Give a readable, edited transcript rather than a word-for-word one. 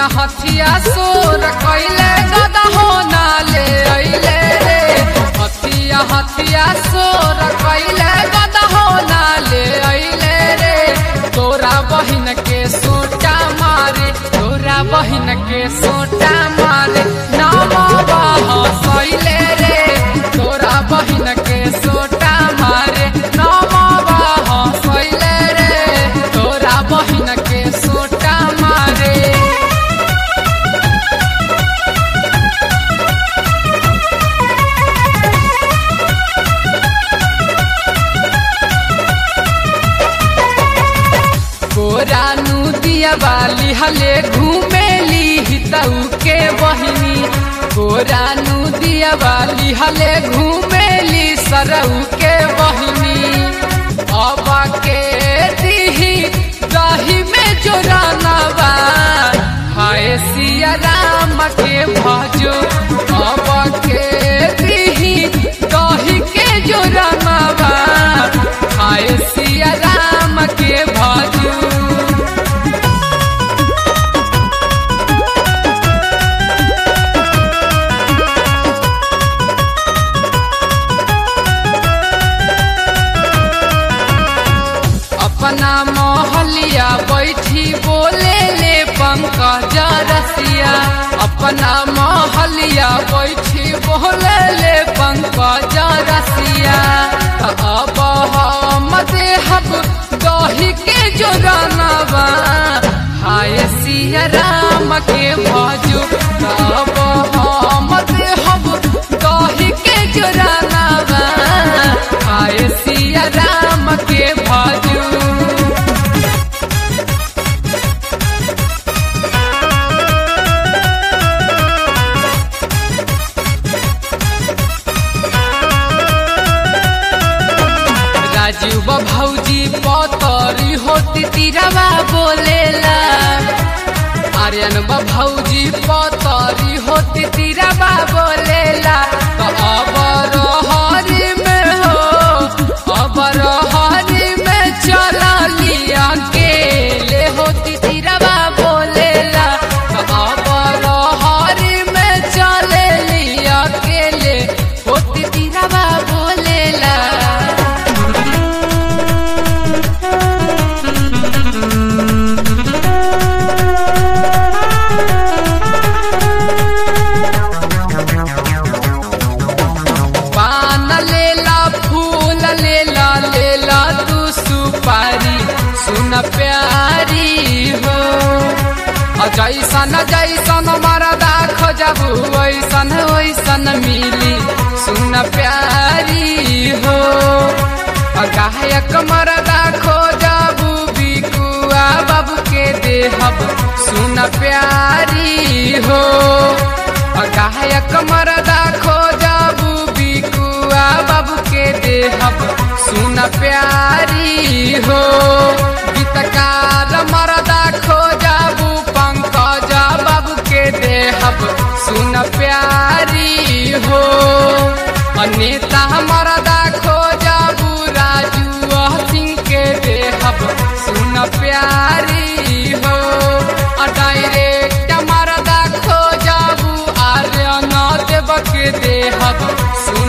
हथिया सोर कैले गदा हो ना ले अइले रे हथिया हथिया सोर कैले गदा हो ना ले अइले रे तोरा बहिन के सोटा मारे तोरा बहिन के सोटा मारे नामवा हसैले रे तोरा बहिन के सोटा मारे नामवा हसैले रे तोरा बहिन के सोटा मारे गोरा नूदिया वाली हले घूमेली हितऊ के बहिनी गोरा नूदिया वाली हले घूमेली सरऊ के बहिनी अब के दीही दही में जोरानवा हाय सिया राम के भजो अब के दीही दही के जोरानवा हाय सिया राम के भजो अपना मोहलिया बैठी बोले ले पंकज रसिया अपना मोहलिया बैठी बोले ले पंकज रसिया अब हम देहब दही के जोरानवा हाय सिया राम के भजो अब हम देहब दही के जोरानवा हाय सिया राम के भजो राजीव भौजी पतरी होती तीरवा बोलेला आर्यन भौजी पतरी होती तीरवा बोलेला तो अब रहरी में हो अब रहरी में चला लिया के ले होती तीरवा बोलेला तो अब रहरी में चले लिया के ले होती तीरवा बोलेला सुन प्यारी हो जैसन जैसन मरदा खोजबू वैसन वैसन मिली सुन प्यारी हो गायक मरदा खोजबू बिकुआ बाबू के देहब सुन प्यारी हो गायक मरदा खोजबू बिकुआ बाबू के देहब सुन प्यारी हो गीतकार मरदा खोजबू पंकज बाबू के देहब सुन प्यारी हो नेता मरदा खोजबू राजू सिंह के देहब सुन प्यारी हो डायरेक्ट मरदा खोजबू आर्यन देव के देहब सुन